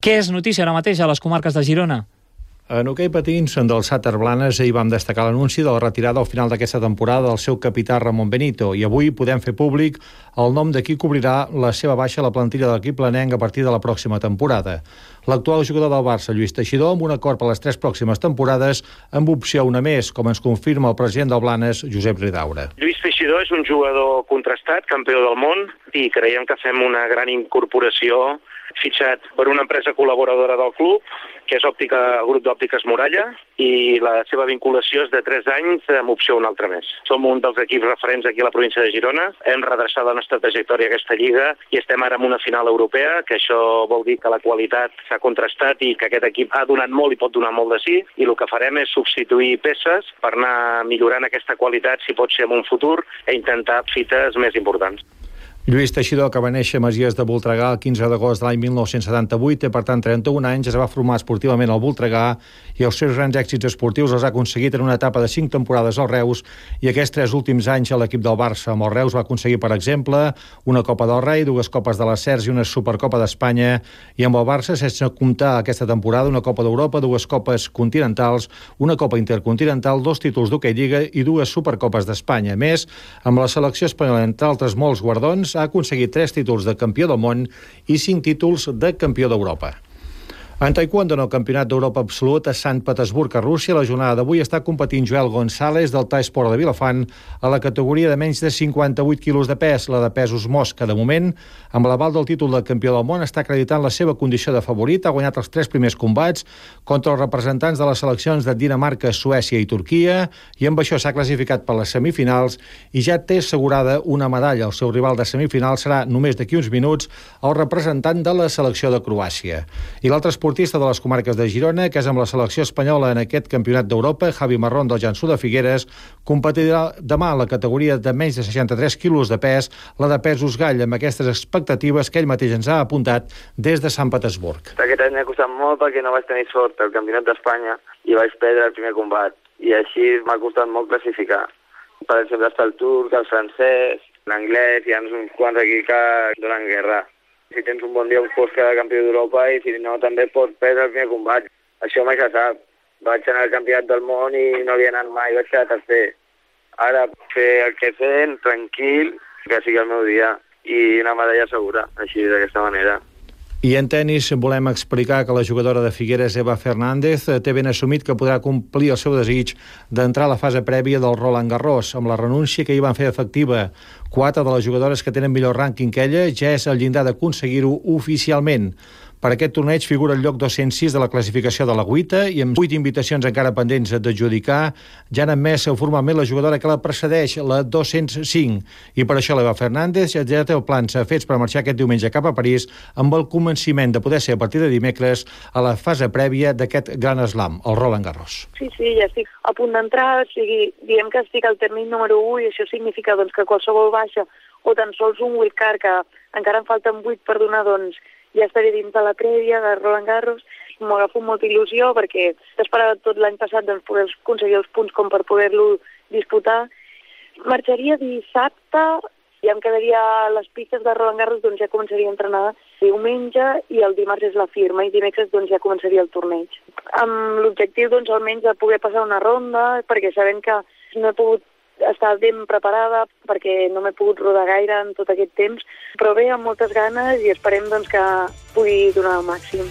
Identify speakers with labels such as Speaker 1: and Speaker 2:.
Speaker 1: Què és notícia ara mateix a les comarques de Girona?
Speaker 2: En hoquei patins del Sàter Blanes ahir vam destacar l'anunci de la retirada al final d'aquesta temporada del seu capità Ramon Benito i avui podem fer públic el nom de qui cobrirà la seva baixa a la plantilla de l'equip blanenc a partir de la pròxima temporada. L'actual jugador del Barça, Lluís Teixidor, amb un acord per les 3 pròximes temporades, amb opció una més, com ens confirma el president del Blanes, Josep Ridaura.
Speaker 3: Lluís Teixidor és un jugador contrastat, campió del món, i creiem que fem una gran incorporació fitxat per una empresa col·laboradora del club, que és el grup d'òptiques Muralla, i la seva vinculació és de 3 anys amb opció un altre més. Som un dels equips referents aquí a la província de Girona, hem redreçat la nostra trajectòria a aquesta lliga i estem ara en una final europea, que això vol dir que la qualitat s'ha contrastat i que aquest equip ha donat molt i pot donar molt de sí, i el que farem és substituir peces per anar millorant aquesta qualitat, si pot ser en un futur, i intentar fites més importants.
Speaker 2: Lluís Teixidor, que va néixer a Masies de Voltregà el 15 d'agost de l'any 1978, té per tant 31 anys, es va formar esportivament al Voltregà i els seus grans èxits esportius els ha aconseguit en una etapa de 5 temporades al Reus i aquests 3 últims anys a l'equip del Barça. Amb el Reus va aconseguir, per exemple, una Copa del Rei, 2 Copes de les Cercs i una Supercopa d'Espanya, i amb el Barça, sense comptar aquesta temporada, una Copa d'Europa, 2 Copes continentals, una Copa intercontinental, 2 títols d'hoquei Lliga i 2 Supercopes d'Espanya. A més, amb la selecció espanyola, entre altres molts guardons, ha aconseguit 3 títols de campió del món i 5 títols de campió d'Europa. En taekwondo, en el Campionat d'Europa Absolut a Sant Petersburg, a Rússia, la jornada d'avui està competint Joel González del Thai Sport de Vilafant a la categoria de menys de 58 quilos de pes, la de pesos mosca. De moment, amb l'aval del títol de campió del món, està acreditant la seva condició de favorit, ha guanyat els 3 primers combats contra els representants de les seleccions de Dinamarca, Suècia i Turquia, i amb això s'ha classificat per les semifinals i ja té assegurada una medalla. El seu rival de semifinals serà només d'aquí uns minuts el representant de la selecció de Croàcia. I l'altre esportista de les comarques de Girona, que és amb la selecció espanyola en aquest campionat d'Europa, Javi Marrón del Jansu de Figueres, competirà demà a la categoria de menys de 63 quilos de pes, la de pesos gall, amb aquestes expectatives que ell mateix ens ha apuntat des de Sant Petersburg.
Speaker 4: Aquest any m'ha costat molt perquè no vaig tenir sort al campionat d'Espanya i vaig perdre el primer combat, i així m'ha costat molt classificar. Per exemple, està el turc, el francès, l'anglès, hi ha uns quants aquí que donen guerra. Si tens un bon dia pots quedar campió d'Europa i si no també pots perdre el primer combat. Això mai se sap. Vaig anar al campionat del món i no havia anat mai, vaig quedar tercer. Ara fer el que fem, tranquil, que sigui el meu dia i una medalla segura, així d'aquesta manera.
Speaker 2: I en tennis volem explicar que la jugadora de Figueres, Eva Fernández, té ben assumit que podrà complir el seu desig d'entrar a la fase prèvia del Roland Garros. Amb la renúncia que hi van fer efectiva 4 de les jugadores que tenen millor rànquing que ella, ja és el llindar d'aconseguir-ho oficialment. Per aquest torneig figura el lloc 206 de la classificació de l'Agüita i amb 8 invitacions encara pendents d'adjudicar, ja han admès formalment la jugadora que la precedeix, la 205. I per això l'Eva Fernández ja té els plans fets per marxar aquest diumenge cap a París amb el convenciment de poder ser a partir de dimecres a la fase prèvia d'aquest gran slam, el Roland Garros.
Speaker 5: Sí, ja estic a punt d'entrar, o sigui, diem que estic al termini número 1 i això significa doncs, que qualsevol baixa o tan sols un wildcard, que encara em falten 8 per donar, doncs ja estaré dins de la prèvia de Roland Garros. M'ho agafo amb molta il·lusió perquè t'esperava tot l'any passat doncs, poder aconseguir els punts com per poder-lo disputar. Marxaria dissabte, ja em quedaria a les pistes de Roland Garros, doncs ja començaria a entrenar diumenge i el dimarts és la firma i dimecres doncs, ja començaria el torneig. Amb l'objectiu doncs, almenys de poder passar una ronda, perquè sabem que no he pogut estar ben preparada perquè no m'he pogut rodar gaire en tot aquest temps, però bé, amb moltes ganes i esperem doncs, que pugui donar el màxim.